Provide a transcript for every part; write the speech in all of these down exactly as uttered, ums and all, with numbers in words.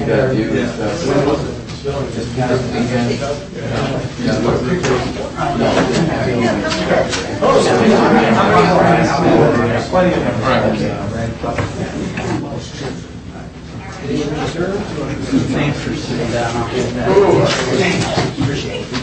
you got a view and stuff. When was it? Just kind of weekend? Yeah. Thanks for sitting down. I'll get that. Appreciate it.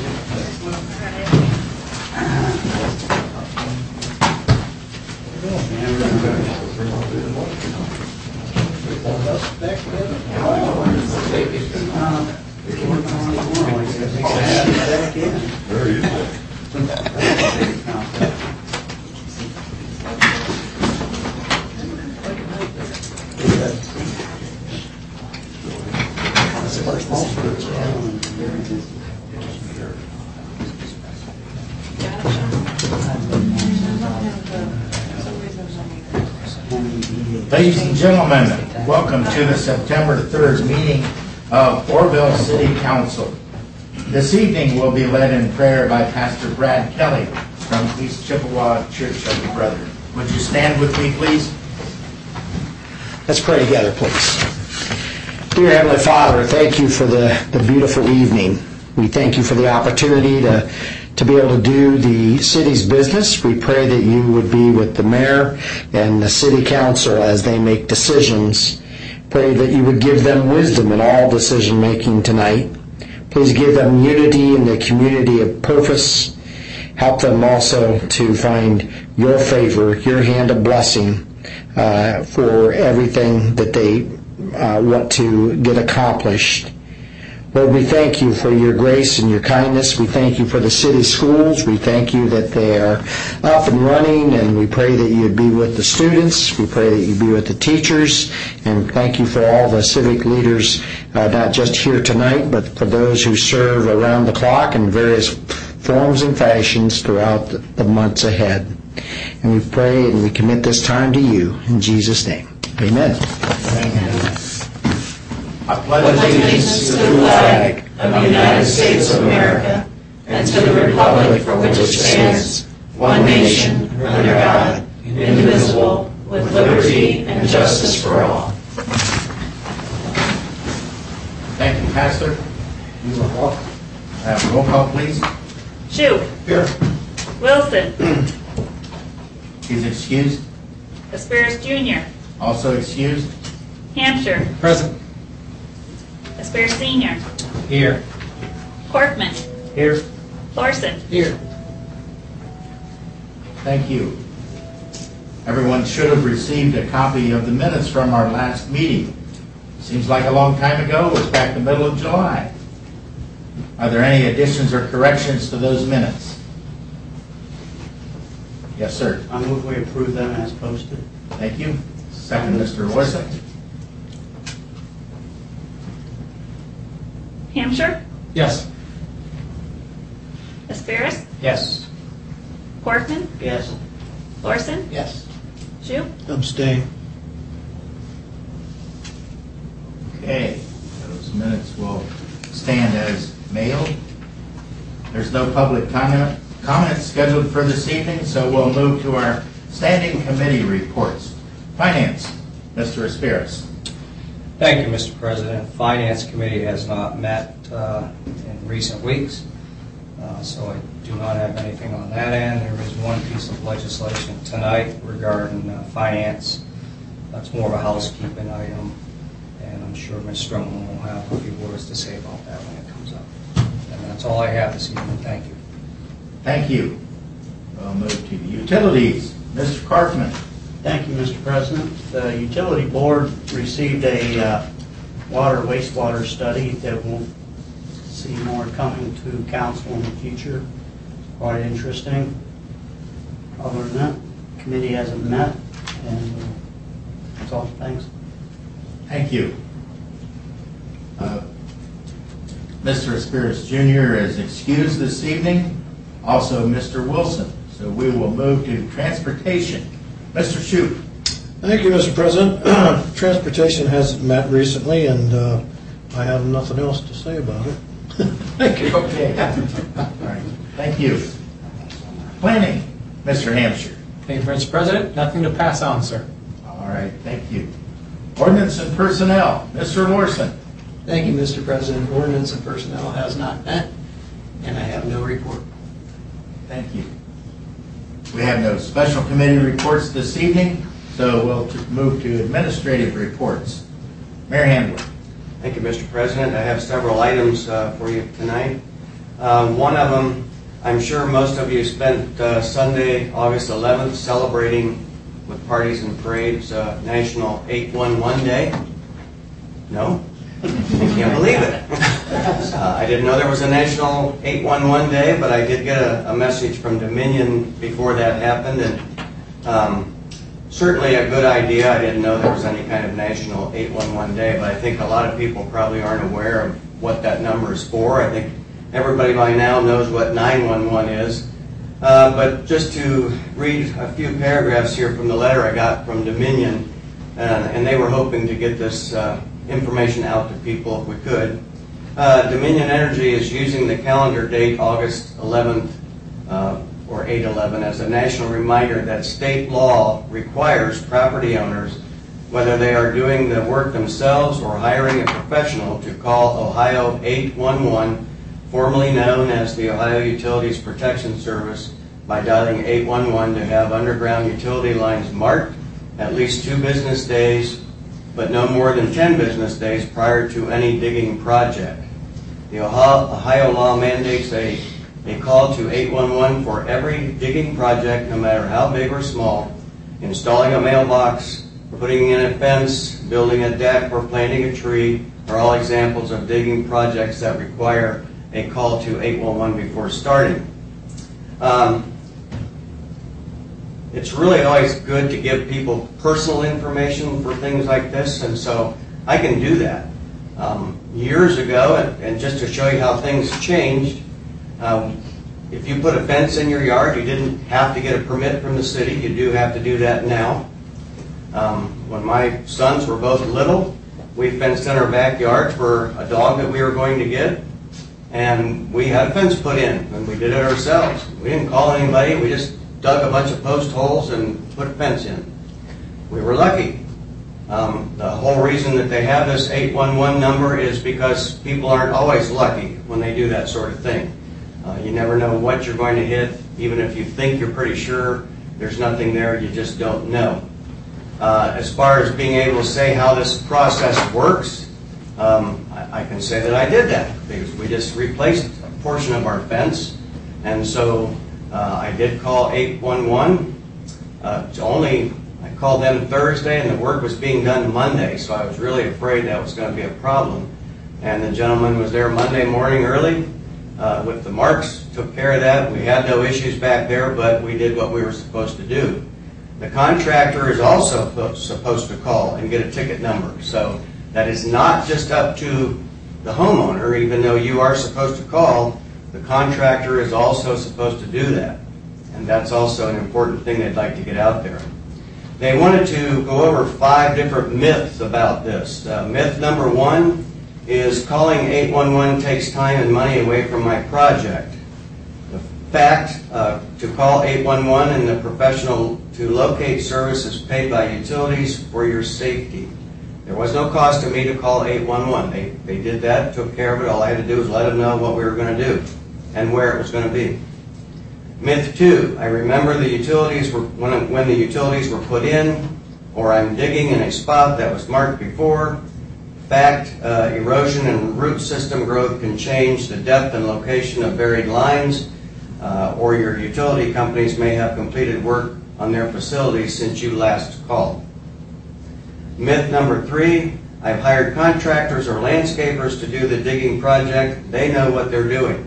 Ladies and gentlemen, welcome to the September third meeting of Orrville City Council. This evening will be led in prayer by Pastor Brad Kelly from East Chippewa Church of the Brethren. Would you stand with me, please? Let's pray together, please. Dear Heavenly Father, thank you for the, the beautiful evening. We thank you for the opportunity to to be able to do the city's business. We pray that you would be with the mayor and the city council as they make decisions. Pray that you would give them wisdom in all decision making tonight. Please give them unity in the community of purpose. Help them also to find your favor, your hand of blessing uh, for everything that they uh, want to get accomplished. Lord, we thank you for your grace and your kindness. We thank you for the city schools. We thank you that they are up and running, and we pray that you'd be with the students. We pray that you'd be with the teachers, and thank you for all the civic leaders, uh, not just here tonight, but for those who serve around the clock in various forms and fashions throughout the, the months ahead. And we pray and we commit this time to you in Jesus' name. Amen. Amen. I pledge allegiance to the flag of the United States of America and to the republic for which it stands, one nation, under God, indivisible, with liberty and justice for all. Thank you, Pastor. You are welcome. Uh, roll call, please. Shue. Here. Wilson. He's excused. Asperis Junior Also excused. Hampshire. Present. Asperis Senior. Here. Corkman. Here. Thorson. Here. Thank you. Everyone should have received a copy of the minutes from our last meeting. Seems like a long time ago. It was back in the middle of July. Are there any additions or corrections to those minutes? Yes, sir. I move we approve them as posted. Thank you. Second, Mister Wilson. Hampshire. Yes. Asperis. Yes. Corkman. Yes. Thorson. Yes. Shue. Abstain. Okay. Those minutes will stand as mailed. There's no public comment comments scheduled for this evening, so we'll move to our standing committee reports. Finance, Mister Asperis. Thank you, Mister President. Finance Committee has not met uh, in recent weeks, uh, so I do not have anything on that end. There is one piece of legislation tonight regarding uh, finance. That's more of a housekeeping item, and I'm sure Miz Stroman will have a few words to say about that when it comes up. And that's all I have this evening. Thank you. Thank you. We'll move to the utilities. Mister Kaufman. Thank you, Mister President. The Utility Board received a uh, water wastewater study that we'll see more coming to council in the future. Quite interesting. Other than that, the committee hasn't met, and uh, that's all. Thanks. Thank you. Uh, Mister Asperis Junior is excused this evening. Also, Mister Wilson. So we will move to transportation. Mister Shue. Thank you, Mister President. Transportation hasn't met recently, and uh, I have nothing else to say about it. Thank you. Okay. All right. Thank you. Planning, Mister Hampshire. Thank you, Mister President. Nothing to pass on, sir. All right. Thank you. Ordinance and personnel, Mister Lorson. Thank you, Mister President. Ordinance and Personnel has not met, and I have no report. Thank you. We have no special committee reports this evening, so we'll t- move to administrative reports. Mayor Handler. Thank you, Mister President. I have several items uh, for you tonight. Uh, one of them, I'm sure most of you spent uh, Sunday, August eleventh, celebrating with parties and parades uh, National eight one one Day. No? I can't believe it. uh, I didn't know there was a National eight one one Day, but I did get a, a message from Dominion before that happened, and um, certainly a good idea. I didn't know there was any kind of National eight one one Day, but I think a lot of people probably aren't aware of what that number is for. I think everybody by now knows what nine one one is. Uh, but just to read a few paragraphs here from the letter I got from Dominion, uh, and they were hoping to get this uh, information out to people if we could. Uh, Dominion Energy is using the calendar date August eleventh uh, or eight eleven as a national reminder that state law requires property owners, whether they are doing the work themselves or hiring a professional, to call Ohio eight one one, formerly known as the Ohio Utilities Protection Service, by dialing eight one one to have underground utility lines marked at least two business days, but no more than ten business days prior to any digging project. The Ohio law mandates a, a call to eight one one for every digging project, no matter how big or small. Installing a mailbox, putting in a fence, building a deck, or planting a tree are all examples of digging projects that require a call to eight one one before starting. Um, it's really always good to give people personal information for things like this, and so I can do that. Um, years ago, and, and just to show you how things changed, um, if you put a fence in your yard, you didn't have to get a permit from the city. You do have to do that now. Um, when my sons were both little, we fenced in our backyard for a dog that we were going to get. And we had a fence put in, and we did it ourselves. We didn't call anybody. We just dug a bunch of post holes and put a fence in. We were lucky. Um, the whole reason that they have this eight one one number is because people aren't always lucky when they do that sort of thing. Uh, you never know what you're going to hit. Even if you think you're pretty sure there's nothing there, you just don't know. Uh, as far as being able to say how this process works, Um, I, I can say that I did that because we just replaced a portion of our fence, and so uh, I did call eight one one. Uh, it's only I called them Thursday, and the work was being done Monday, so I was really afraid that was going to be a problem. And the gentleman was there Monday morning early uh, with the marks, took care of that. We had no issues back there, but we did what we were supposed to do. The contractor is also supposed to call and get a ticket number, so that is not just up to the homeowner. Even though you are supposed to call, the contractor is also supposed to do that. And that's also an important thing they'd like to get out there. They wanted to go over five different myths about this. Uh, myth number one is calling eight one one takes time and money away from my project. The fact uh, to call eight one one and the professional to locate service is paid by utilities for your safety. There was no cost to me to call eight one one. They, they did that, took care of it. All I had to do was let them know what we were going to do and where it was going to be. Myth two, I remember the utilities were when, when the utilities were put in, or I'm digging in a spot that was marked before. Fact, uh, erosion and root system growth can change the depth and location of buried lines, uh, or your utility companies may have completed work on their facilities since you last called. Myth number three, I've hired contractors or landscapers to do the digging project. They know what they're doing.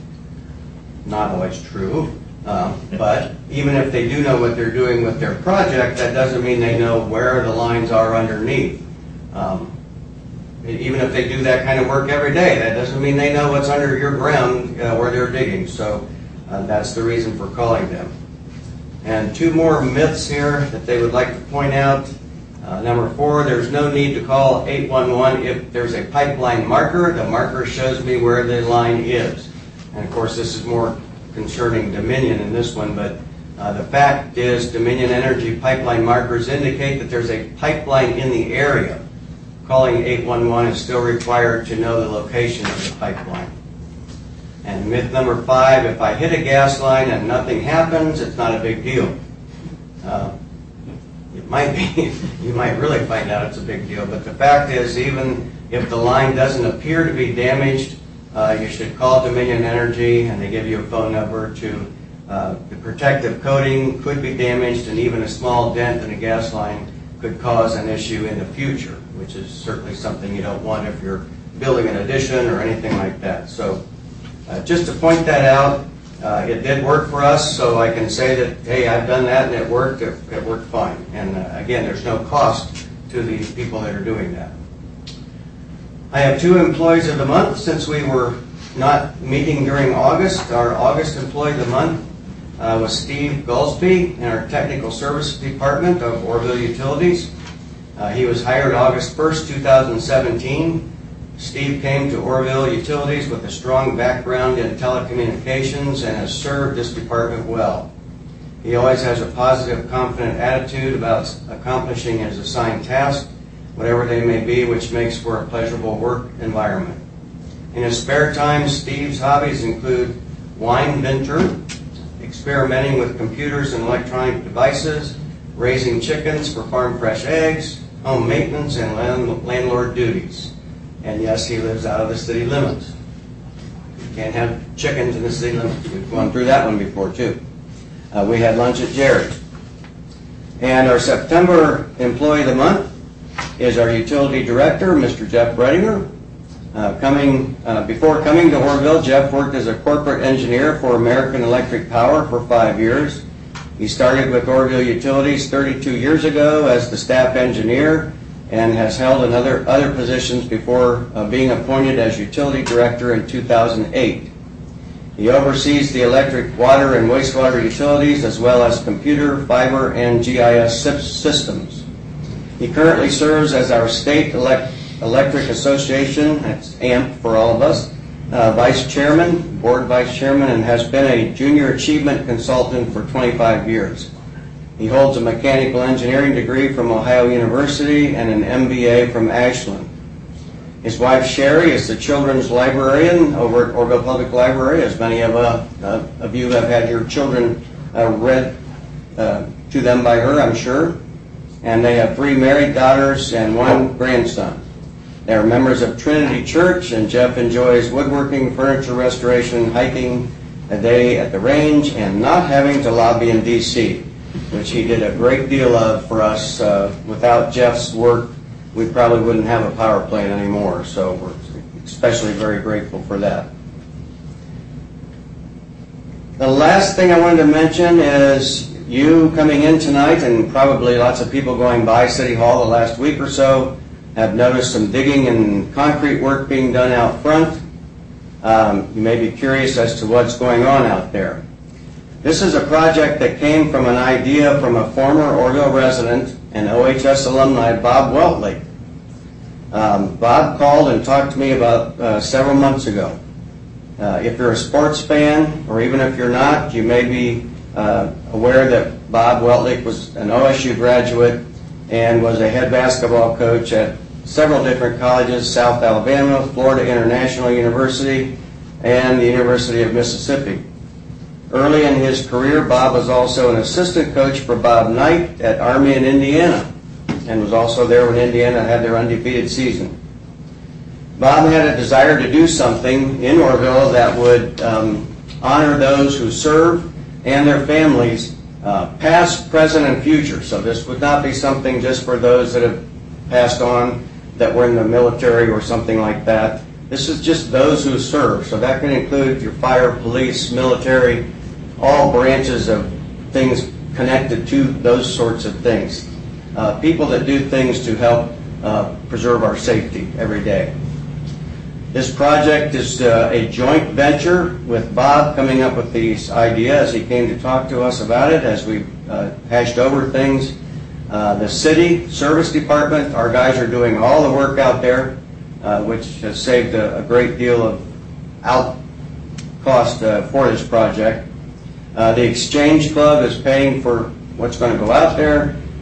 Not always true, um, but even if they do know what they're doing with their project, that doesn't mean they know where the lines are underneath. Um, even if they do that kind of work every day, that doesn't mean they know what's under your ground uh, where they're digging. So uh, that's the reason for calling them. And two more myths here that they would like to point out. Uh, number four, there's no need to call eight one one if there's a pipeline marker. The marker shows me where the line is. And of course, this is more concerning Dominion in this one, but uh, the fact is Dominion Energy pipeline markers indicate that there's a pipeline in the area. calling eight one one is still required to know the location of the pipeline. And myth number five, if I hit a gas line and nothing happens, it's not a big deal. Uh, it might be, you might really find out it's a big deal, but the fact is, even if the line doesn't appear to be damaged, uh, you should call Dominion Energy, and they give you a phone number to, uh, the protective coating could be damaged, and even a small dent in a gas line could cause an issue in the future, which is certainly something you don't want if you're building an addition or anything like that. So uh, just to point that out, uh, it did work for us, so I can say that, hey, I've done that and it worked, it, it worked fine. And uh, again, there's no cost to the people that are doing that. I have two employees of the month since we were not meeting during August. Our August employee of the month uh, was Steve Gulsby in our Technical Services Department of Orville Utilities. Uh, he was hired August first, two thousand seventeen. Steve came to Orville Utilities with a strong background in telecommunications and has served this department well. He always has a positive, confident attitude about accomplishing his assigned task, whatever they may be, which makes for a pleasurable work environment. In his spare time, Steve's hobbies include wine venture, experimenting with computers and electronic devices, raising chickens for farm fresh eggs, home maintenance, and land, landlord duties. And yes, he lives out of the city limits. You can't have chickens in the city limits. We've gone through that one before, too. Uh, we had lunch at Jerry's. And our September employee of the month is our utility director, Mister Jeff Bredinger. Uh, coming, uh, before coming to Orville, Jeff worked as a corporate engineer for American Electric Power for five years. He started with Orville Utilities thirty-two years ago as the staff engineer and has held another other positions before uh, being appointed as utility director in two thousand eight. He oversees the electric, water, and wastewater utilities as well as computer, fiber, and G I S systems. He currently serves as our State Elect Electric Association, that's A M P for all of us, uh, vice chairman, board vice chairman, and has been a junior achievement consultant for twenty-five years. He holds a mechanical engineering degree from Ohio University and an M B A from Ashland. His wife Sherry is the children's librarian over at Orville Public Library, as many of, uh, uh, of you have had your children uh, read uh, to them by her, I'm sure. And they have three married daughters and one grandson. They are members of Trinity Church, and Jeff enjoys woodworking, furniture restoration, hiking a day at the range, and not having to lobby in D C, which he did a great deal of for us. Uh, without Jeff's work, we probably wouldn't have a power plant anymore, so we're especially very grateful for that. The last thing I wanted to mention is you coming in tonight, and probably lots of people going by City Hall the last week or so, have noticed some digging and concrete work being done out front. Um, you may be curious as to what's going on out there. This is a project that came from an idea from a former Orville resident and O H S alumni, Bob Weltley. Um, Bob called and talked to me about uh, several months ago. Uh, if you're a sports fan, or even if you're not, you may be uh, aware that Bob Weltley was an O S U graduate and was a head basketball coach at several different colleges, South Alabama, Florida International University, and the University of Mississippi. Early in his career, Bob was also an assistant coach for Bob Knight at Army in Indiana, and was also there when Indiana had their undefeated season. Bob had a desire to do something in Orville that would um, honor those who serve and their families, uh, past, present, and future. So this would not be something just for those that have passed on, that were in the military or something like that. This is just those who serve. So that can include your fire, police, military, all branches of things connected to those sorts of things. Uh, people that do things to help uh, preserve our safety every day. This project is uh, a joint venture with Bob coming up with these ideas. He came to talk to us about it as we uh, hashed over things. Uh, the city service department, our guys are doing all the work out there, uh, which has saved a, a great deal of out cost uh, for this project. Uh, the Exchange Club is paying for what's going to go out there,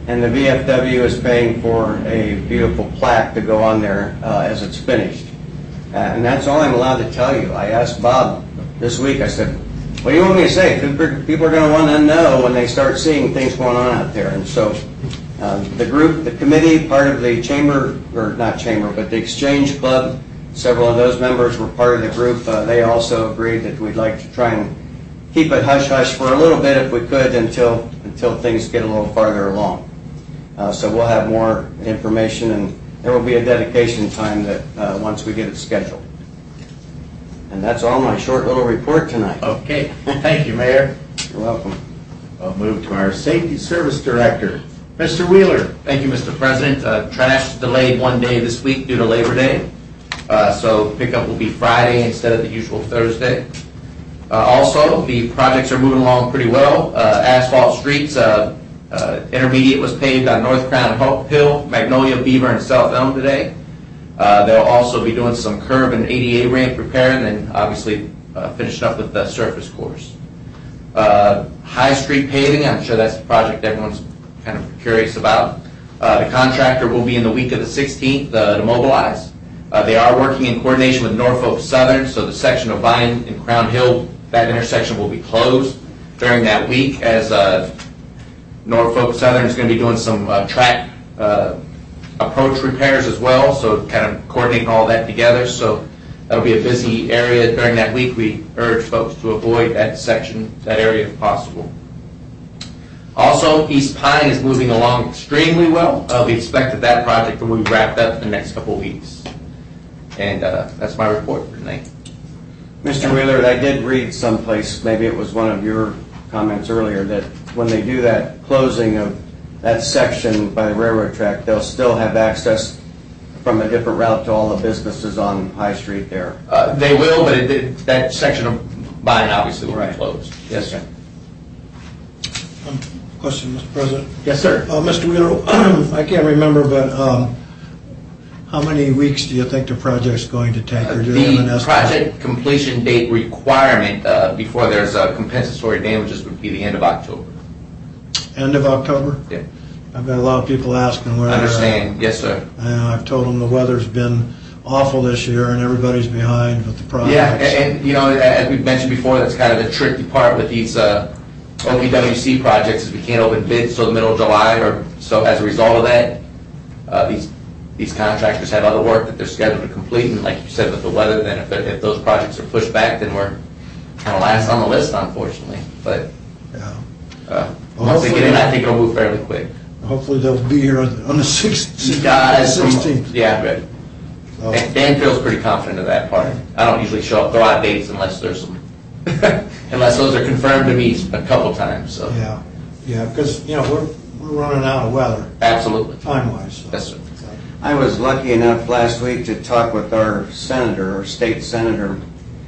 and the V F W is paying for a beautiful plaque to go on there uh, as it's finished. Uh, and that's all I'm allowed to tell you. I asked Bob this week, I said, what do you want me to say? People are going to want to know when they start seeing things going on out there. And so uh, the group, the committee, part of the chamber, or not chamber, but the Exchange Club, several of those members were part of the group. Uh, they also agreed that we'd like to try and keep it hush-hush for a little bit if we could until, until things get a little farther along. Uh, so we'll have more information, and there will be a dedication time that uh, once we get it scheduled. And that's all my short little report tonight. Okay, thank you, Mayor. You're welcome. I'll move to our Safety Service Director, Mister Wheeler. Thank you, Mister President. Uh, trash delayed one day this week due to Labor Day, uh, so pickup will be Friday instead of the usual Thursday. Uh, also, the projects are moving along pretty well. Uh, asphalt streets, uh, uh, intermediate was paved on North Crown Hill, Magnolia, Beaver, and South Elm today. Uh, they'll also be doing some curb and A D A ramp repair, and then obviously uh, finishing up with the surface course. Uh, High Street paving, I'm sure that's a project everyone's kind of curious about. Uh, the contractor will be in the week of the sixteenth uh, to mobilize. Uh, they are working in coordination with Norfolk Southern, so the section of Vine and Crown Hill, that intersection will be closed during that week, as uh, Norfolk Southern is going to be doing some uh, track uh, approach repairs as well, so kind of coordinating all that together. So that'll be a busy area during that week. We urge folks to avoid that section, that area if possible. Also, East Pine is moving along extremely well. Uh, we expect that that project will be wrapped up in the next couple of weeks. And uh, that's my report for tonight. Mister Wheeler, I did read someplace, maybe it was one of your comments earlier, that when they do that closing of that section by the railroad track, they'll still have access from a different route to all the businesses on High Street there. Uh, they will, but it, it, that section of Vine obviously will Right. be closed. Yes, sir. Um, Question, Mister President. Yes, sir. Uh, Mister Wheeler, I can't remember, but um, how many weeks do you think the project's going to take? Or do you have an The estimate? project completion date requirement uh, before there's uh, compensatory damages would be the end of October. End of October? Yeah. I've got a lot of people asking where. I understand. Yes, sir. Uh, I've told them the weather's been awful this year and everybody's behind with the projects. Yeah, and, and you know, as we've mentioned before, that's kind of the tricky part with these uh, O P W C projects is we can't open bids till the middle of July, or so as a result of that, uh, these these contractors have other work that they're scheduled to complete, and like you said with the weather, then if, if those projects are pushed back, then we're kind of last on the list, unfortunately. But Yeah. uh, Well, once they get in, hopefully- I think it'll move fairly quick. Hopefully they'll be here on on the sixteenth. Guys, yeah, good. Oh. Dan Dan feels pretty confident of that part. I don't usually show up, throw out dates unless there's some, unless those are confirmed to me a couple times. So Yeah, yeah, because, you know, we're, we're running out of weather, absolutely, time-wise. so. yes, sir. I was lucky enough last week to talk with our senator, our state senator,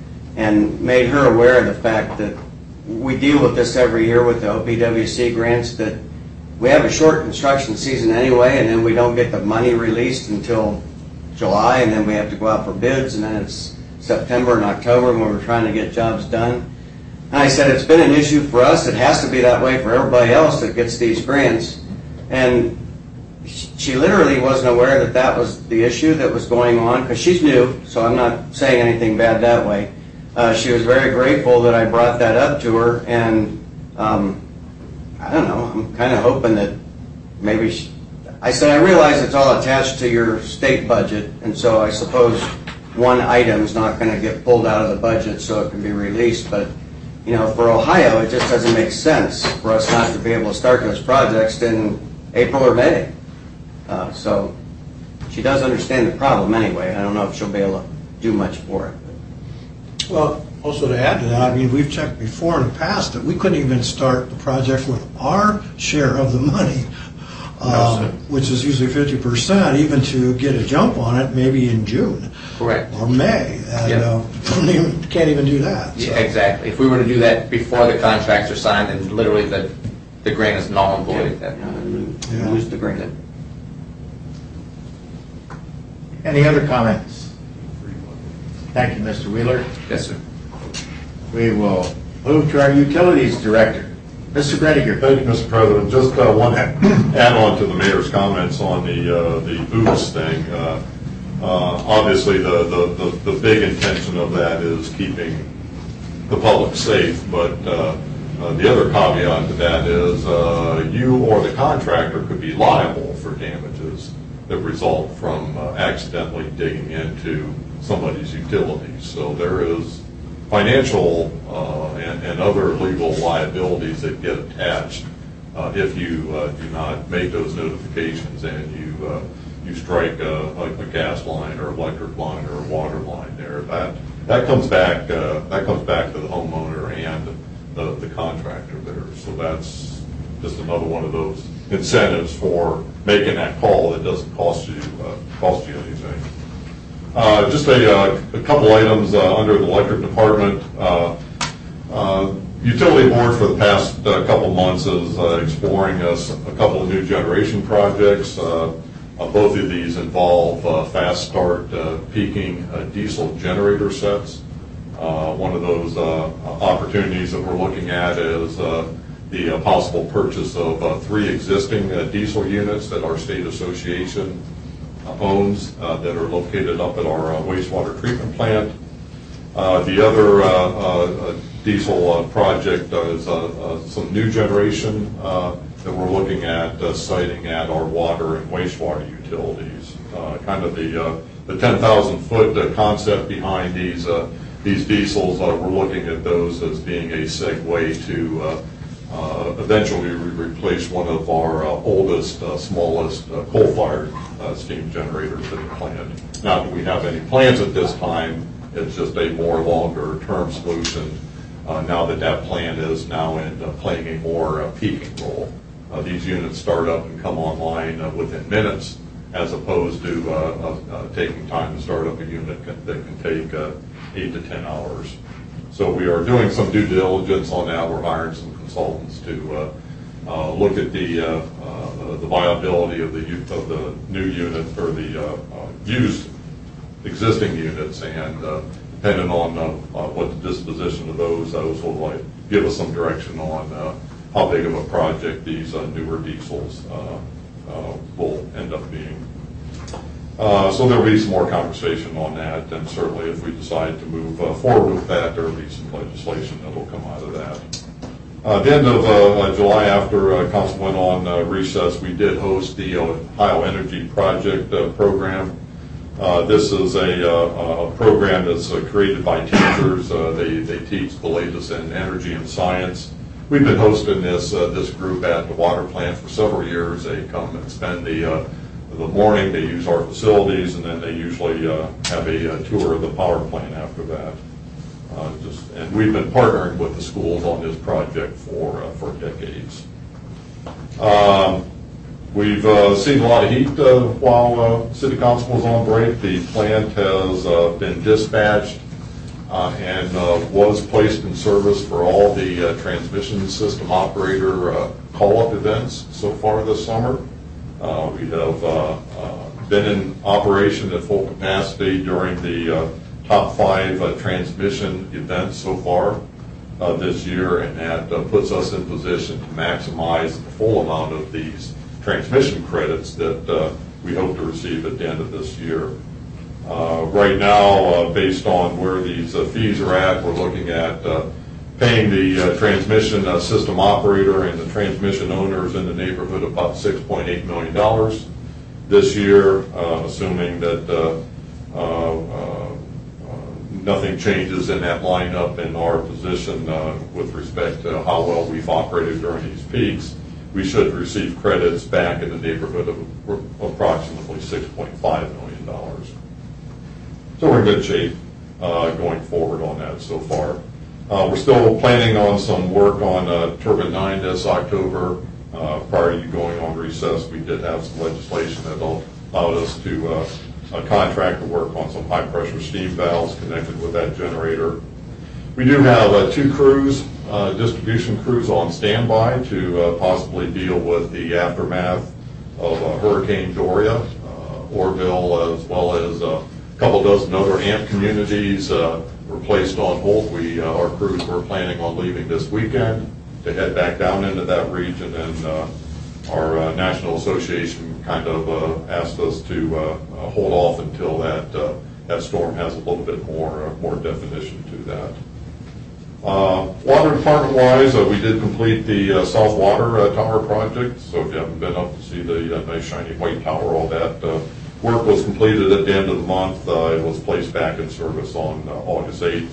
and made her aware of the fact that we deal with this every year with the O P W C grants, that we have a short construction season anyway, and then we don't get the money released until July, and then we have to go out for bids, and then it's September and October when we're trying to get jobs done. And I said, it's been an issue for us. It has to be that way for everybody else that gets these grants. And she literally wasn't aware that that was the issue that was going on, because she's new, so I'm not saying anything bad that way. Uh, she was very grateful that I brought that up to her, and um, I don't know, I'm kind of hoping that maybe she, I said, I realize it's all attached to your state budget, and so I suppose one item's not going to get pulled out of the budget so it can be released, but you know, for Ohio, it just doesn't make sense for us not to be able to start those projects in April or May. Uh, so she does understand the problem anyway. I don't know if she'll be able to do much for it. Well, also to add to that, I mean, we've checked before in the past that we couldn't even start the project with our share of the money, um, which is usually fifty percent, even to get a jump on it, maybe in June. Correct. Or May, and Yep. uh, don't even, can't even do that. Yeah, so. exactly. If we were to do that before the contracts are signed, then literally the the grant is null and void at that You point. know, Yeah. lose the grant. Any other comments? Thank you, Mister Wheeler. Yes, sir. We will move to our Utilities Director, Mister Grediger. Thank you, Mister President. Just uh, one add-on to the mayor's comments on the uh, the booths thing. Uh, uh, obviously, the, the, the, the big intention of that is keeping the public safe, but uh, uh, the other caveat to that is uh, you or the contractor could be liable for damages that result from uh, accidentally digging into somebody's utilities. So there is financial uh, and, and other legal liabilities that get attached uh, if you uh, do not make those notifications and you uh, you strike a, a, a gas line or electric line or a water line there. That that comes back uh, that comes back to the homeowner and the, the contractor there. So that's just another one of those incentives for making that call that doesn't cost you uh, cost you anything. Uh, just a, uh, a couple items uh, under the electric department. Uh, uh, utility board for the past uh, couple months is uh, exploring us a couple of new generation projects. Uh, uh, both of these involve uh, fast start uh, peaking uh, diesel generator sets. Uh, one of those uh, opportunities that we're looking at is uh, the uh, possible purchase of uh, three existing uh, diesel units that our state association owns uh, that are located up at our uh, wastewater treatment plant. Uh, the other uh, uh, diesel uh, project is uh, uh, some new generation uh, that we're looking at uh, siting at our water and wastewater utilities. Uh, kind of the uh, the ten thousand foot uh, concept behind these uh, these diesels. Uh, we're looking at those as being a segue to uh, uh, eventually we replace one of our uh, oldest, uh, smallest uh, coal-fired uh, steam generators in the plant. Not that we have any plans at this time. It's just a more longer-term solution uh, now that that plant is now in uh, playing a more uh, peaking role. Uh, these units start up and come online uh, within minutes, as opposed to uh, uh, uh, taking time to start up a unit can, that can take uh, eight to ten hours. So we are doing some due diligence on that. We're hiring some consultants to uh, uh, look at the uh, uh, the viability of the of the new unit or the uh, uh, used existing units, and uh, depending on uh, uh, what the disposition of those, those will like give us some direction on uh, how big of a project these uh, newer diesels uh, uh, will end up being. Uh, so there will be some more conversation on that, and certainly if we decide to move uh, forward with that, there will be some legislation that will come out of that. Uh, at the end of uh, July, after uh, Council went on uh, recess, we did host the Ohio Energy Project uh, program. Uh, this is a, uh, a program that's uh, created by teachers. Uh, they, they teach the latest in energy and science. We've been hosting this uh, this group at the water plant for several years. They come and spend the uh, the morning. They use our facilities, and then they usually uh, have a, a tour of the power plant after that. Uh, just, and we've been partnering with the schools on this project for uh, for decades. Um, we've uh, seen a lot of heat uh, while uh, City Council was on break. The plant has uh, been dispatched uh, and uh, was placed in service for all the uh, transmission system operator uh, call-up events so far this summer. Uh, we have uh, uh, been in operation at full capacity during the uh, top five uh, transmission events so far uh, this year, and that uh, puts us in position to maximize the full amount of these transmission credits that uh, we hope to receive at the end of this year. Uh, right now, uh, based on where these uh, fees are at, we're looking at uh, paying the uh, transmission uh, system operator and the transmission owners in the neighborhood of about six point eight million dollars this year, uh, assuming that uh, uh, uh, nothing changes in that lineup in our position uh, with respect to how well we've operated during these peaks. We should receive credits back in the neighborhood of approximately six point five million dollars. So we're in good shape uh, going forward on that so far. Uh, we're still planning on some work on uh, Turbine nine this October. Uh, prior to you going on recess, we did have some legislation that allowed us to uh, a contract to work on some high-pressure steam valves connected with that generator. We do have uh, two crews, uh, distribution crews on standby to uh, possibly deal with the aftermath of uh, Hurricane Doria. Uh, Orville, as well as a couple dozen other A M P communities uh, were placed on hold. We, uh, our crews were planning on leaving this weekend to head back down into that region, and uh, our uh, National Association kind of uh, asked us to uh, uh, hold off until that uh, that storm has a little bit more uh, more definition to that. Uh, water department wise, uh, we did complete the uh, South Water uh, Tower project, so if you haven't been up to see the uh, nice shiny white tower, all that uh, work was completed at the end of the month. Uh, it was placed back in service on uh, August eighth.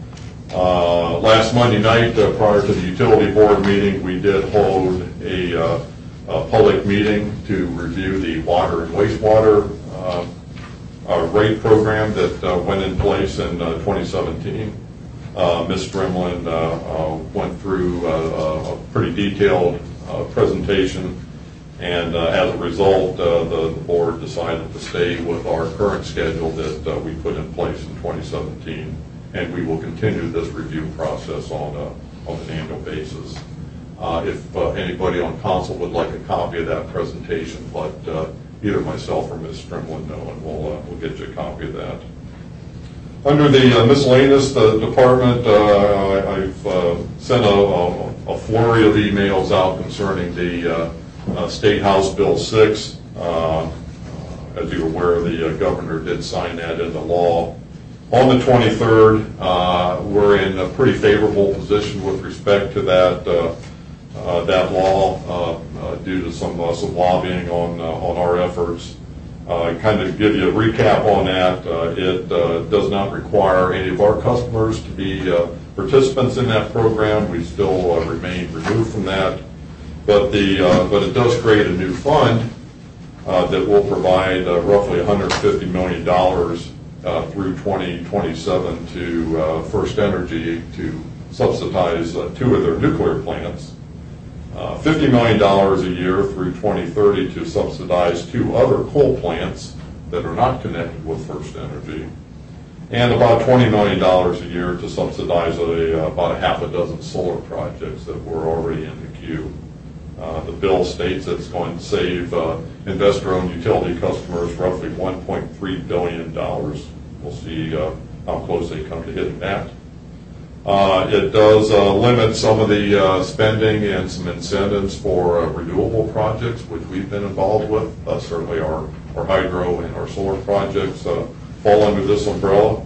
Uh, last Monday night, uh, prior to the utility board meeting, we did hold a, uh, a public meeting to review the water and wastewater uh, uh, rate program that uh, went in place in uh, twenty seventeen. Uh, Miz Strimlin uh, uh, went through uh, a pretty detailed uh, presentation, and uh, as a result, uh, the, the board decided to stay with our current schedule that uh, we put in place in twenty seventeen, and we will continue this review process on, a, on an annual basis. Uh, if uh, anybody on council would like a copy of that presentation, let uh, either myself or Miz Strimlin know, and we'll, uh, we'll get you a copy of that. Under the uh, miscellaneous uh, department, uh, I, I've uh, sent a, a, a flurry of emails out concerning the uh, uh, State House Bill six. Uh, uh, as you're aware, the uh, governor did sign that into law on the twenty-third. Uh, we're in a pretty favorable position with respect to that uh, uh, that law uh, uh, due to some uh, some lobbying on uh, on our efforts. Uh, kind of give you a recap on that. Uh, it uh, does not require any of our customers to be uh, participants in that program. We still uh, remain removed from that, but the uh, but it does create a new fund uh, that will provide uh, roughly one hundred fifty million dollars uh, through twenty twenty-seven to uh, First Energy to subsidize uh, two of their nuclear plants. Uh, fifty million dollars a year through twenty thirty to subsidize two other coal plants that are not connected with First Energy, and about twenty million dollars a year to subsidize a, about a half a dozen solar projects that were already in the queue. Uh, the bill states that it's going to save uh, investor-owned utility customers roughly one point three billion dollars. We'll see uh, how close they come to hitting that. Uh, it does uh, limit some of the uh, spending and some incentives for uh, renewable projects, which we've been involved with. Uh, certainly our, our hydro and our solar projects uh, fall under this umbrella.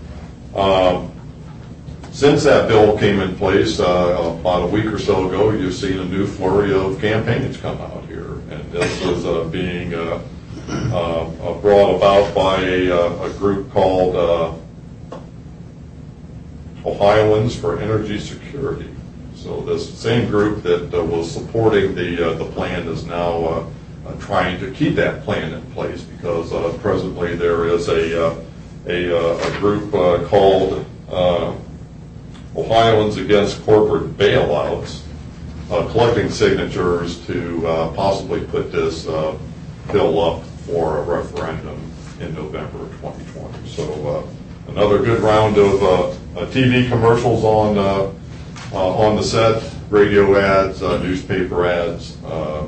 Um, since that bill came in place uh, about a week or so ago, you've seen a new flurry of campaigns come out here. And this is uh, being uh, uh, brought about by a, a group called uh, Ohioans for Energy Security. So this same group that uh, was supporting the uh, the plan is now uh, uh, trying to keep that plan in place, because uh, presently there is a uh, a, uh, a group uh, called uh, Ohioans Against Corporate Bailouts uh, collecting signatures to uh, possibly put this uh, bill up for a referendum in November of twenty twenty. So uh, another good round of uh, uh, T V commercials on uh, uh, on the set, radio ads, uh, newspaper ads, uh,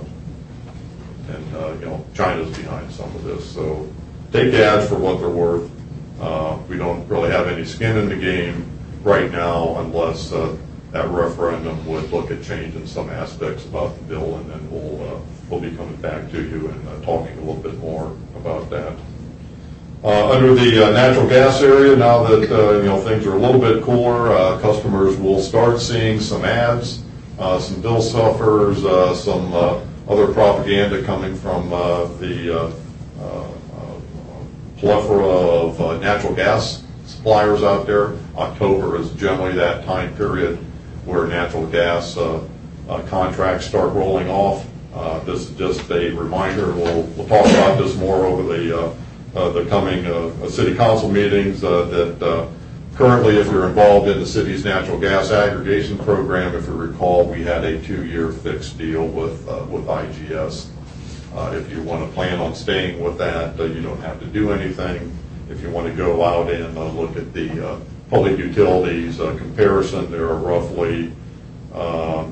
and uh, you know, China's behind some of this. So take the ads for what they're worth. Uh, we don't really have any skin in the game right now, unless uh, that referendum would look at changing some aspects about the bill, and then we'll uh, we'll be coming back to you and uh, talking a little bit more about that. Uh, under the uh, natural gas area, now that uh, you know, things are a little bit cooler, uh, customers will start seeing some ads, uh, some bill stuffers, uh, some uh, other propaganda coming from uh, the uh, uh, plethora of uh, natural gas suppliers out there. October is generally that time period where natural gas uh, uh, contracts start rolling off. Uh, this is just a reminder. We'll, we'll talk about this more over the uh, Uh, the coming uh, city council meetings, uh, that uh, currently, if you're involved in the city's natural gas aggregation program, if you recall, we had a two-year fixed deal with uh, with I G S. Uh, if you want to plan on staying with that, uh, you don't have to do anything. If you want to go out and uh, look at the uh, public utilities uh, comparison, there are roughly um,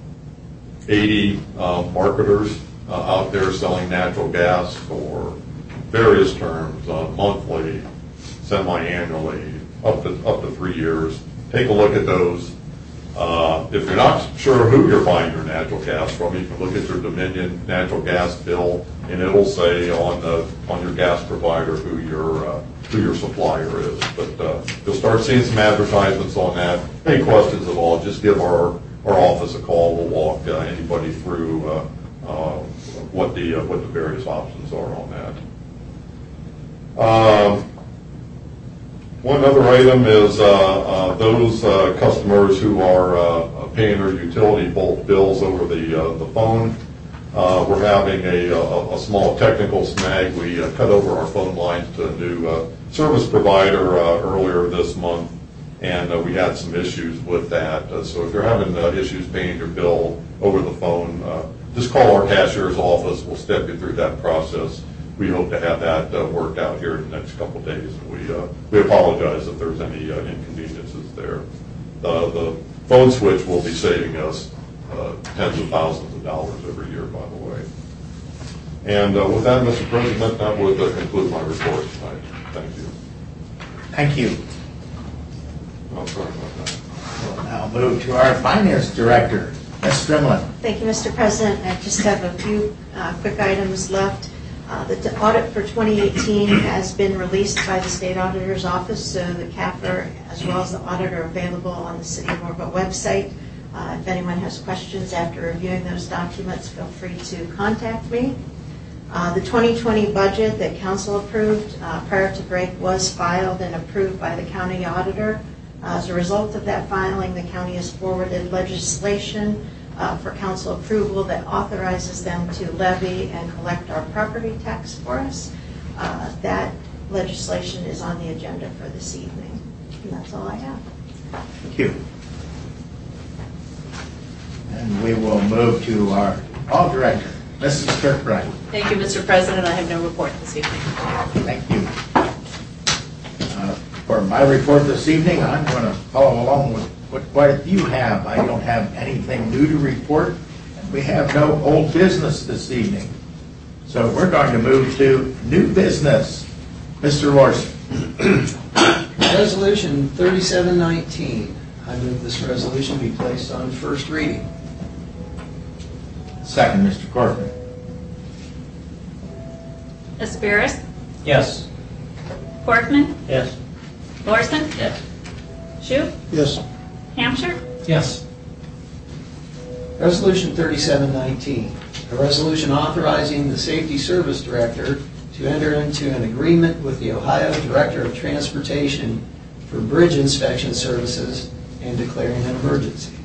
eighty uh, marketers uh, out there selling natural gas for various terms, uh, monthly, semi-annually, up to up to three years. Take a look at those. Uh, If you're not sure who you're buying your natural gas from, you can look at your Dominion natural gas bill, and it'll say on the, on your gas provider who your, uh, who your supplier is. But uh, you'll start seeing some advertisements on that. Any questions at all, just give our, our office a call. We'll walk uh, anybody through uh, uh, what the, uh, what the various options are on that. Um, One other item is uh, uh, those uh, customers who are uh, paying their utility bulk bills over the uh, the phone. Uh, we're having a, a, a small technical snag. We uh, cut over our phone lines to a new uh, service provider uh, earlier this month, and uh, we had some issues with that. Uh, so if you're having uh, issues paying your bill over the phone, uh, just call our cashier's office. We'll step you through that process. We hope to have that uh, worked out here in the next couple of days. We uh, we apologize if there's any uh, inconveniences there. The the phone switch will be saving us uh, tens of thousands of dollars every year, by the way. And uh, with that, Mister President, that would uh, conclude my report tonight. Thank you. Thank you. Oh, sorry about that. We'll now move to our Finance Director, Miz Strimlin. Thank you, Mister President. I just have a few uh, quick items left. Uh, the audit for twenty eighteen has been released by the State Auditor's Office, so the C A F R as well as the audit are available on the City of Orville website. Uh, if anyone has questions after reviewing those documents, feel free to contact me. Uh, the twenty twenty budget that Council approved uh, prior to break was filed and approved by the County Auditor. Uh, as a result of that filing, the county has forwarded legislation Uh, for council approval that authorizes them to levy and collect our property tax for us. Uh, that legislation is on the agenda for this evening. And that's all I have. Thank you. And we will move to our Hall Director, Missus Kirkbride. Thank you, Mister President. I have no report this evening. Thank you. Uh, For my report this evening, I'm going to follow along with what quite a few have. I don't have anything new to report, and we have no old business this evening. So we're going to move to new business. Mister Larson. Resolution thirty-seven nineteen. I move this resolution be placed on first reading. Second, Mister Corcoran. Asperis? Yes. Corkman? Yes. Larson? Yes. Shoup? Yes. Hampshire? Yes. Resolution thirty-seven nineteen. A resolution authorizing the Safety Service Director to enter into an agreement with the Ohio Director of Transportation for bridge inspection services and declaring an emergency.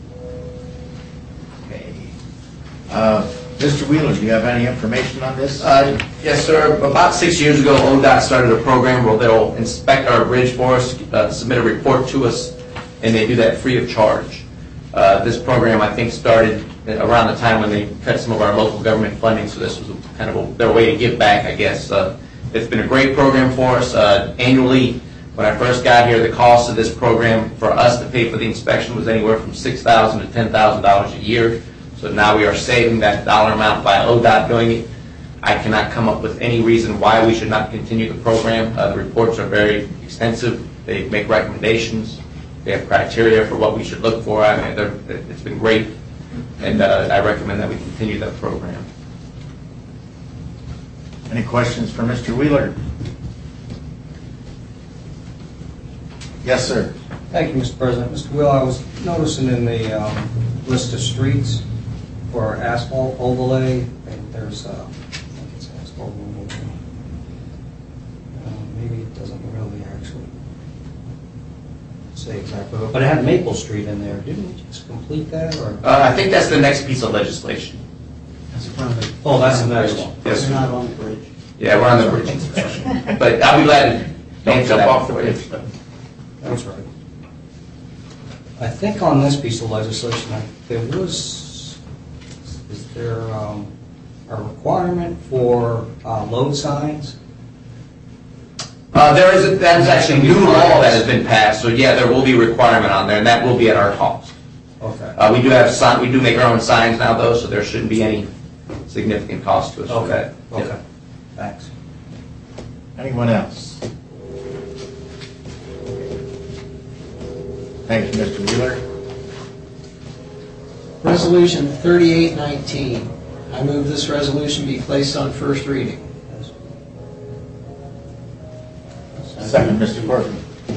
Okay. Uh, Mister Wheeler, do you have any information on this? Uh, Yes, sir. About six years ago, O D O T started a program where they'll inspect our bridge for us, uh, submit a report to us, and they do that free of charge. Uh, this program, I think, started around the time when they cut some of our local government funding, so this was kind of a, their way to give back, I guess. Uh, it's been a great program for us. Uh, annually, when I first got here, the cost of this program for us to pay for the inspection was anywhere from six thousand dollars to ten thousand dollars a year. So now we are saving that dollar amount by O D O T doing it. I cannot come up with any reason why we should not continue the program. Uh, the reports are very extensive. They make recommendations. They have criteria for what we should look for. I mean, it's been great, and uh, I recommend that we continue that program. Any questions for Mister Wheeler? Yes, sir. Thank you, Mister President. Mister Will, I was noticing in the um, list of streets for asphalt overlay, and there's, uh, I think it's asphalt overlay. Uh, maybe it doesn't really actually say exactly, but it had Maple Street in there. Didn't we just complete that, or? Uh, I think that's the next piece of legislation. That's a problem. Oh, that's the next one. Yes, We're sir. not on the bridge. Yeah, we're on the bridge inspection. But I'll be glad to Don't answer jump that off the for you. bridge. That's right. I think on this piece of legislation, I- there was, is there um, a requirement for uh, load signs? Uh, there is, a, that is actually a new law that has been passed, so yeah, there will be a requirement on there, and that will be at our cost. Okay. Uh, we do have sign, we do make our own signs now, though, so there shouldn't be any significant cost to us for that. Okay. Yeah. Thanks. Anyone else? Thank you, Mister Wheeler. Resolution thirty-eight nineteen. I move this resolution be placed on first reading. Second, Mister Corcoran.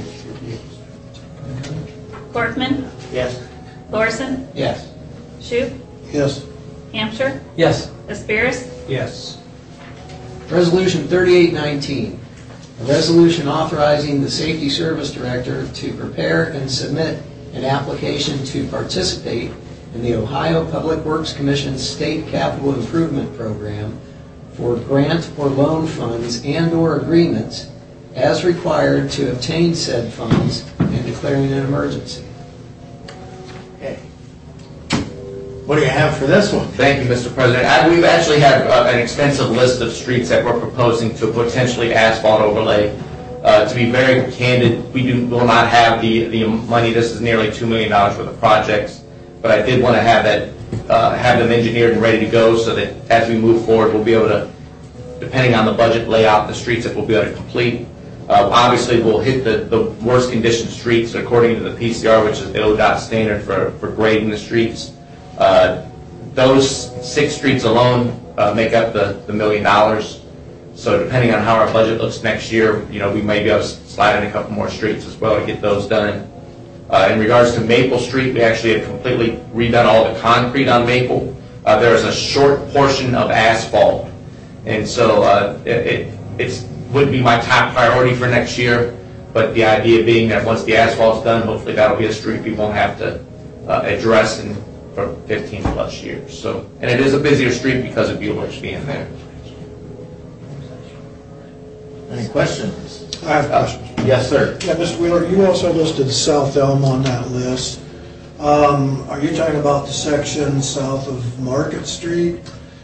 Corkman, Yes. Lorson, Yes. Shoup, Yes. Hamshire, Yes. Aspirus, Yes. Resolution thirty-eight nineteen. A resolution authorizing the Safety Service Director to prepare and submit an application to participate in the Ohio Public Works Commission State Capital Improvement Program for grant or loan funds and/or agreements as required to obtain said funds and declaring an emergency. Okay. What do you have for this one? Thank you, Mister President. I, we've actually had uh, an extensive list of streets that we're proposing to potentially asphalt overlay. Uh, to be very candid, we do will not have the, the money. This is nearly two million dollars worth of projects, but I did want to have that uh, have them engineered and ready to go so that as we move forward, we'll be able to, depending on the budget layout, the streets that we'll be able to complete. Uh, obviously, we'll hit the, the worst condition streets according to the P C R, which is the O D O T standard for, for grading the streets. Uh, those six streets alone uh, make up the, the million dollars. So depending on how our budget looks next year, you know, we may be able to slide in a couple more streets as well to get those done. Uh, in regards to Maple Street, we actually have completely redone all the concrete on Maple. Uh, there is a short portion of asphalt, and so uh, it, it it's, would be my top priority for next year. But the idea being that once the asphalt's done, hopefully that'll be a street we won't have to uh, address in for fifteen plus years. So, and it is a busier street because of Buellers being there. Any questions? I have questions. Yes, sir. Yeah, Mister Wheeler, you also listed South Elm on that list. Um, Are you talking about the section south of Market Street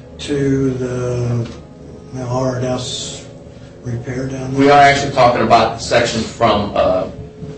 to the R and S repair down there? We are actually talking about the section from uh,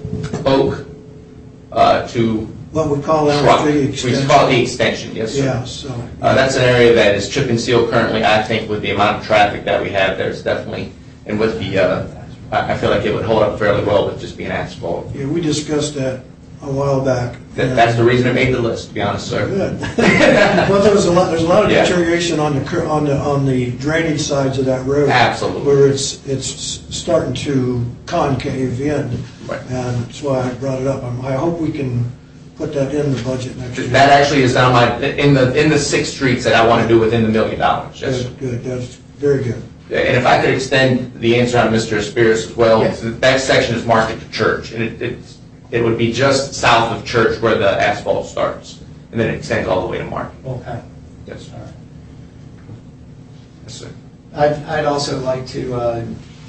Oak uh, to What we call Truck. that the We extension? call it the extension, yes, sir. Yeah, so. Uh, that's an area that is chip and seal currently. I think with the amount of traffic that we have, there's definitely, and with the, uh, I I feel like it would hold up fairly well with just being asphalt. Yeah, we discussed that a while back. That, that's the reason it made the list, to be honest, sir. Good. Well, there was a lot, there's a lot of Yeah. deterioration on the, cur- on the, on the drainage sides of that road. Absolutely. Where it's, it's starting to concave in. Right. And that's why I brought it up. I'm- I hope we can put that in the budget next year. That actually is on my, in the, in the six streets that I want to do within the million dollars, yes, sir. Good, good, that's very good. And if I could extend the answer on Mister Aspirus as well, Yes. that section is Market to Church, and it, it's, it would be just south of Church where the asphalt starts, and then it extends all the way to Market. Okay. Yes, sir. Yes, sir. I'd, I'd also like to, uh,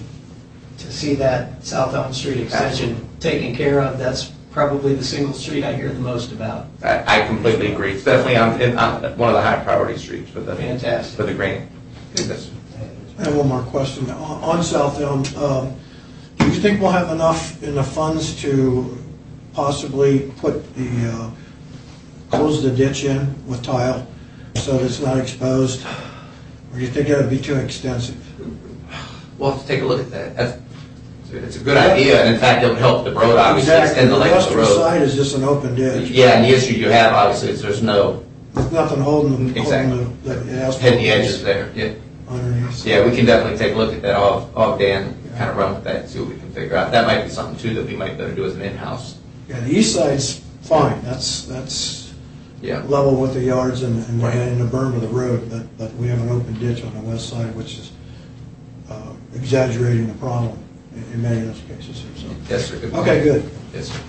to see that South Elm Street extension taken care of. That's probably the single street I hear the most about. I, I completely agree. It's definitely on, in, on one of the high priority streets for the Fantastic. for the grant. Yes, sir. I have one more question. On on South Elm, um, do you think we'll have enough in the funds to possibly put the, uh, close the ditch in with tile so that it's not exposed? Or do you think that would be too extensive? We'll have to take a look at that. That's, it's a good idea, and in fact, it would help the road, obviously, Exactly. extend the length of the The western road. side is just an open ditch. Yeah, and the issue you have, obviously, is there's no There's nothing holding, Exactly. holding the, the asphalt. hitting the edges there. Yeah. Underneath. Yeah, we can definitely take a look at that. I'll, I'll have Dan kind of run with that and see what we can figure out. That might be something too that we might better do as an in-house. Yeah, the east side's fine. That's, that's Yeah. level with the yards and, and Right. and the berm of the road, but, but we have an open ditch on the west side, which is uh, exaggerating the problem in in many of those cases here, so. Yes, sir. Good point. Okay, good. Yes, sir.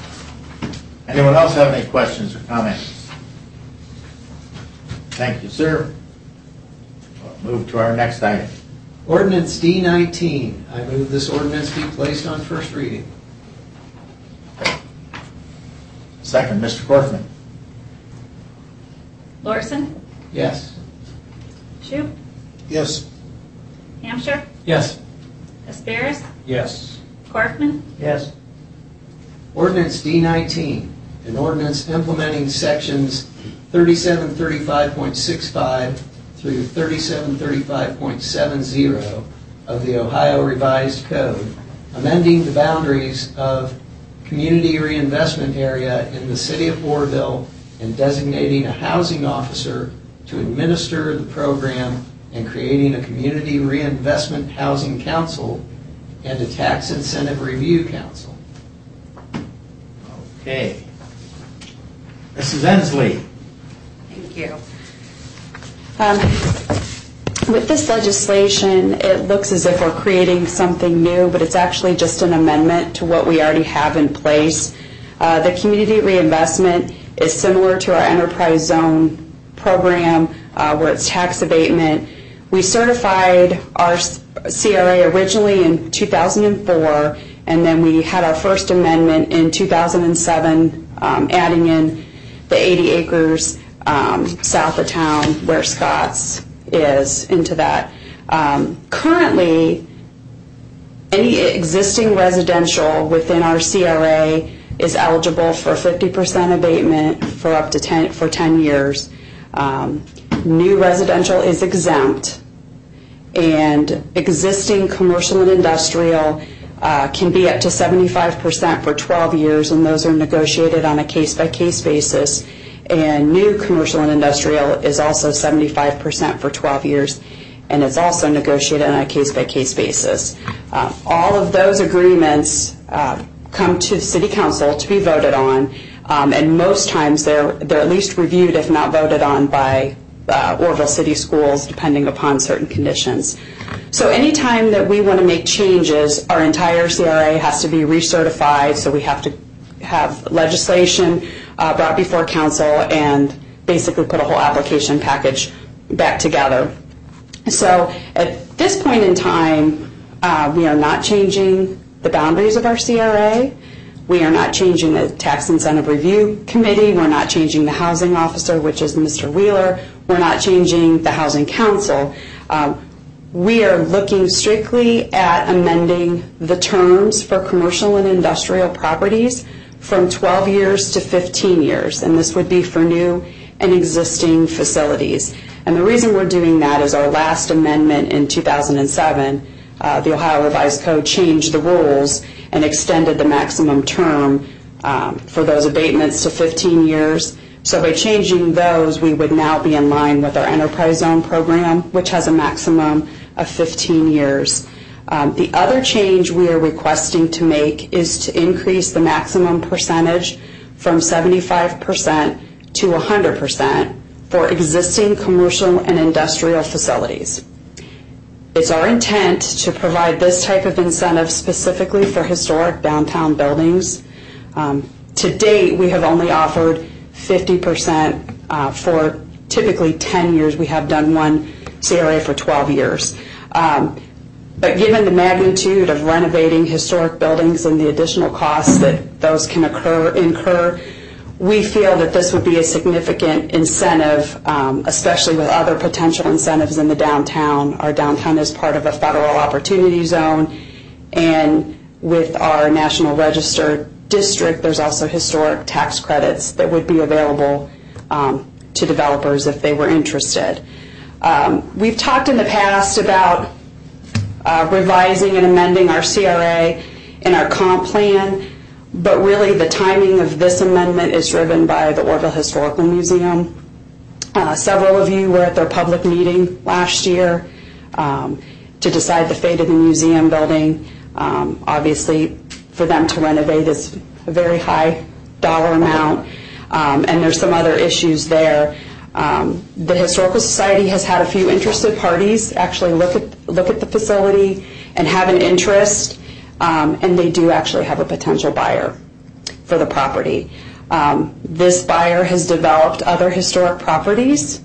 Anyone else have any questions or comments? Thank you, sir. We'll move to our next item. Ordinance D nineteen. I move this ordinance be placed on first reading. Second, Mister Corfman. Lorson, Yes. Shoup, Yes. Hamshire, Yes. Aspirus, Yes. Corkman, Yes. Ordinance D nineteen, an ordinance implementing sections thirty-seven thirty-five point six five through thirty-seven thirty-five point seven zero of the Ohio Revised Code, amending the boundaries of community reinvestment area in the city of Oroville and designating a housing officer to administer the program and creating a community reinvestment housing council and a tax incentive review council. Okay. Missus Ensley. Thank you. Um, with this legislation, it looks as if we're creating something new, but it's actually just an amendment to what we already have in place. Uh, the community reinvestment is similar to our enterprise zone program, uh, where it's tax abatement. We certified our C R A originally in two thousand four, and then we had our first amendment in two thousand seven, um, adding in the eighty acres um, south of town where Scott's is into that. Um, currently, any existing residential within our C R A is eligible for fifty percent abatement for up to ten for ten years. Um, new residential is exempt, and existing commercial and industrial uh, can be up to seventy-five percent for twelve years, and those are negotiated on a case-by-case basis. And new commercial and industrial is also seventy-five percent for twelve years, and it's also negotiated on a case-by-case basis. Uh, all of those agreements uh, come to City Council to be voted on, um, and most times they're, they're at least reviewed, if not voted on, by uh, Orrville City Schools, depending upon certain conditions. So anytime that we want to make changes, our entire C R A has to be recertified, so we have to have legislation uh, brought before council and basically put a whole application package back together. So at this point in time, uh, we are not changing the boundaries of our C R A. We are not changing the Tax Incentive Review Committee. We're not changing the housing officer, which is Mister Wheeler. We're not changing the Housing Council. Um, we are looking strictly at amending the terms for commercial and industrial properties from twelve years to fifteen years, and this would be for new and existing facilities. And the reason we're doing that is our last amendment in two thousand seven, uh, the Ohio Revised Code changed the rules and extended the maximum term um, for those abatements to fifteen years. So by changing those, we would now be in line with our enterprise zone program, which has a maximum of fifteen years. Um, the other change we are requesting to make is to increase the maximum percentage from seventy-five percent to one hundred percent for existing commercial and industrial facilities. It's our intent to provide this type of incentive specifically for historic downtown buildings. Um, to date, we have only offered fifty percent uh, for typically ten years. We have done one C R A for twelve years. Um, but given the magnitude of renovating historic buildings and the additional costs that those can occur, incur, we feel that this would be a significant incentive, um, especially with other potential incentives in the downtown. Our downtown is part of a federal opportunity zone, and with our National Register district, there's also historic tax credits that would be available um, to developers if they were interested. Um, we've talked in the past about uh, revising and amending our C R A and our comp plan, but really the timing of this amendment is driven by the Orrville Historical Museum. Uh, several of you were at their public meeting last year um, to decide the fate of the museum building. Um, obviously, for them to renovate is a very high dollar amount, um, and there's some other issues there. Um, the Historical Society has had a few interested parties actually look at look at the facility and have an interest, um, and they do actually have a potential buyer for the property. Um, this buyer has developed other historic properties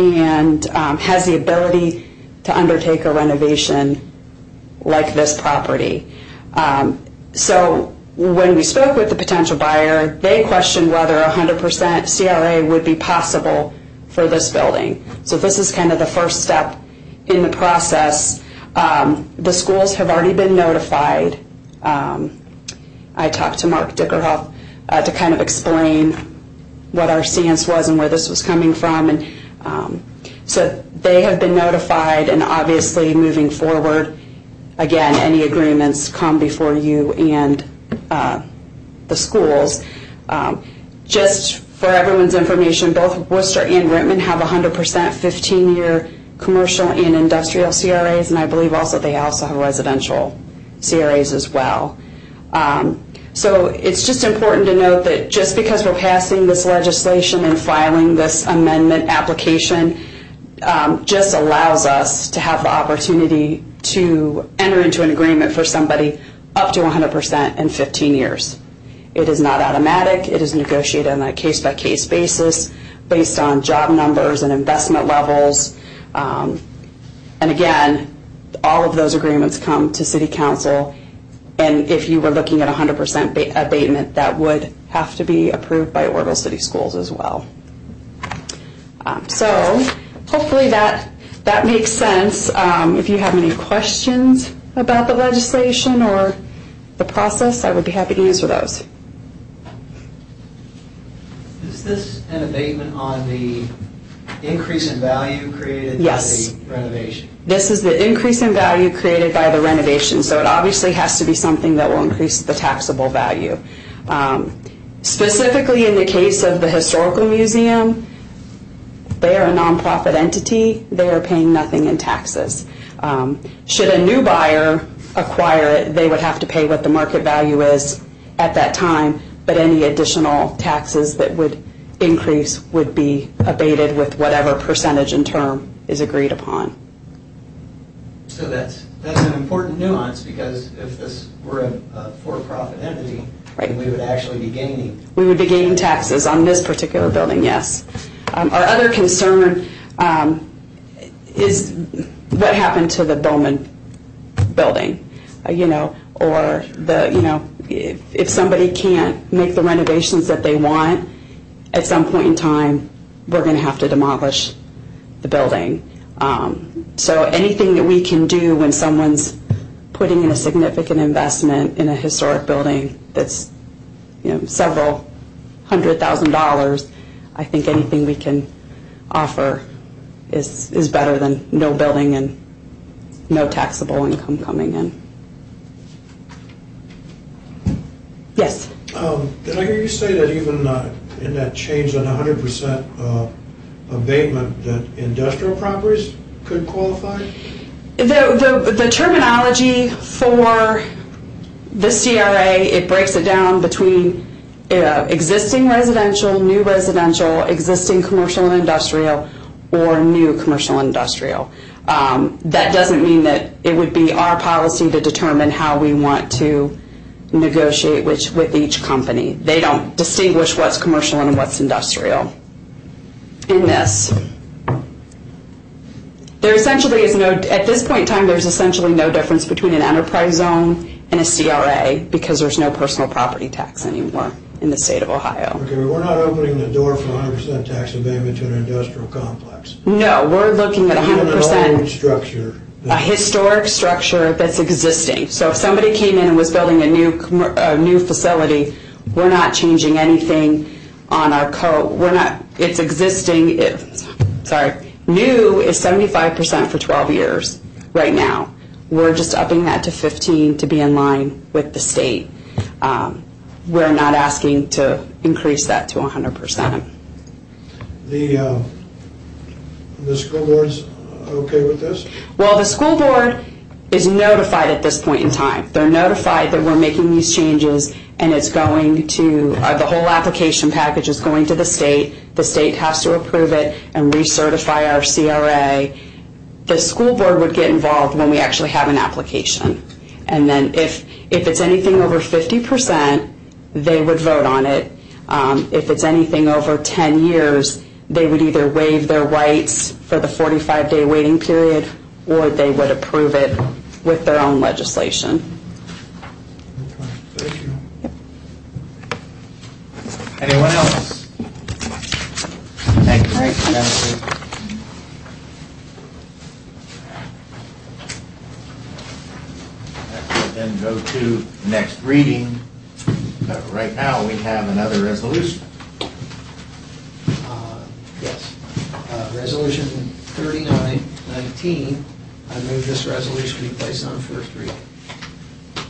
and um, has the ability to undertake a renovation like this property. Um, so when we spoke with the potential buyer, they questioned whether one hundred percent C R A would be possible for this building. So this is kind of the first step in the process. Um, the schools have already been notified. Um, I talked to Mark Dickerhoff uh, to kind of explain what our stance was and where this was coming from. And um, so they have been notified, and obviously moving forward, again, any agreements come before you and uh, the schools. Um, just for everyone's information, both Worcester and Rittman have one hundred percent fifteen-year commercial and industrial C R As, and I believe also they also have residential C R As as well. Um, so it's just important to note that just because we're passing this legislation and filing this amendment application um, just allows us to have the opportunity to enter into an agreement for somebody up to one hundred percent in fifteen years. It is not automatic. It is negotiated on a case-by-case basis based on job numbers and investment levels. Um, and again, all of those agreements come to City Council, and if you were looking at one hundred percent abatement, that would have to be approved by Orville City Schools as well. Um, so hopefully that, that makes sense. Um, if you have any questions about the legislation or the process, I would be happy to answer those. Is this an abatement on the increase in value created Yes. by the renovation? This is the increase in value created by the renovation, so it obviously has to be something that will increase the taxable value. Um, specifically in the case of the Historical Museum, they are a nonprofit entity. They are paying nothing in taxes. Um, should a new buyer acquire it, they would have to pay what the market value is at that time, but any additional taxes that would increase would be abated with whatever percentage and term is agreed upon. So that's that's an important nuance, because if this were a, a for-profit entity, Right. then we would actually be gaining. We would be gaining taxes on this particular building, yes. Um, our other concern um, is what happened to the Bowman building, uh, you know, or the, you know, if, if somebody can't make the renovations that they want, at some point in time, we're going to have to demolish the building. Um, so anything that we can do when someone's putting in a significant investment in a historic building that's, you know, several hundred thousand dollars, I think anything we can offer is is better than no building and no taxable income coming in. Yes? Um, Did I hear you say that even uh, in that change on one hundred percent uh, abatement, that industrial properties could qualify? The, the, the terminology for the C R A, it breaks it down between uh, existing residential, new residential, existing commercial and industrial, or new commercial and industrial. Um, that doesn't mean that it would be our policy to determine how we want to negotiate which, with each company. They don't distinguish what's commercial and what's industrial in this. There essentially is no, at this point in time, there's essentially no difference between an enterprise zone and a C R A, because there's no personal property tax anymore in the state of Ohio. Okay, but we're not opening the door for one hundred percent tax abatement to an industrial complex. No, we're looking at one hundred percent. Even an old structure. A historic structure that's existing. So if somebody came in and was building a new commer- a new facility, we're not changing anything on our code. We're not, it's existing, it, sorry, new is seventy-five percent for twelve years right now. We're just upping that to fifteen to be in line with the state. Um, we're not asking to increase that to one hundred percent. The, uh, the school board's okay with this? Well, the school board is notified at this point in time. They're notified that we're making these changes, and it's going to, uh, the whole application package is going to the state. The state has to approve it and recertify our C R A. The school board would get involved when we actually have an application. And then if, if it's anything over fifty percent, they would vote on it. Um, if it's anything over ten years, they would either waive their rights for the forty-five day waiting period, or they would approve it with their own legislation. Thank you. Anyone else? Thank you. Madam Clerk. Then go to next reading. Uh, Right now, we have another resolution. Uh, Yes. Uh, Resolution thirty-nine nineteen, I move this resolution be placed on first reading.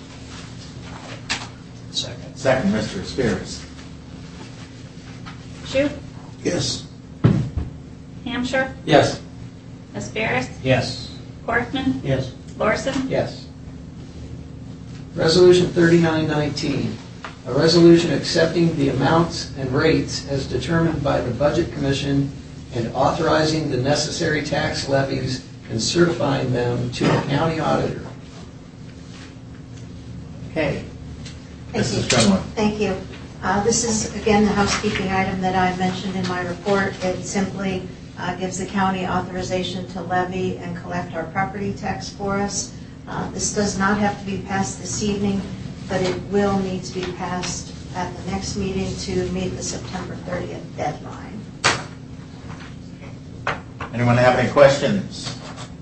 Second. Second, Mister Spears. Shoup? Yes. Hampshire? Yes. Aspirus? Yes. Corfman? Yes. Lorson? Yes. Resolution thirty-nine nineteen, a resolution accepting the amounts and rates as determined by the Budget Commission and authorizing the necessary tax levies and certifying them to the county auditor. Okay. Thank Missus you. Grunwald. Thank you. Uh, This is, again, the housekeeping item that I mentioned in my report. It simply uh, gives the county authorization to levy and collect our property tax for us. Uh, This does not have to be passed this evening, but it will need to be passed at the next meeting to meet the September thirtieth deadline. Anyone have any questions?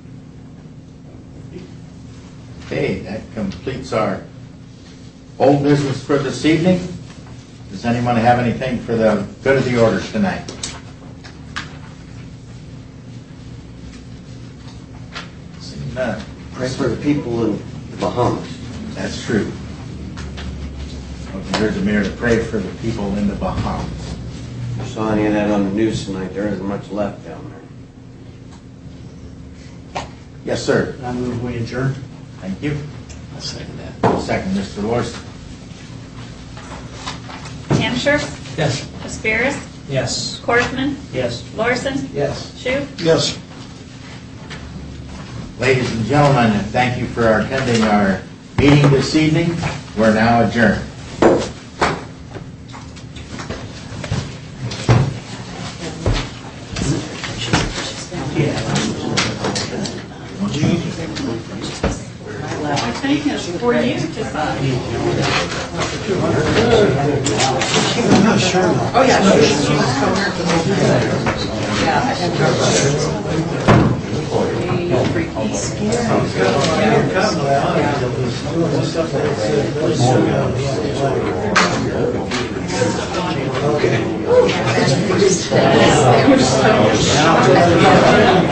Okay, that completes our old business for this evening. Does anyone have anything for the good of the order tonight? Seeing none. Pray for the people in the Bahamas. That's true. Welcome here to Mayor to pray for the people in the Bahamas. I saw any of that on the news tonight. There isn't much left down there. Yes, sir. I move we adjourn. Thank you. I'll second that. Second, Mister Lorson. Hampshire? Yes. Aspirus? Yes. Corfman? Yes. Lorson? Yes. Shoup? Yes. Ladies and gentlemen, thank you for attending our meeting this evening. We're now adjourned. I think it's for you to sign. I'm not sure. Oh, yeah. Okay.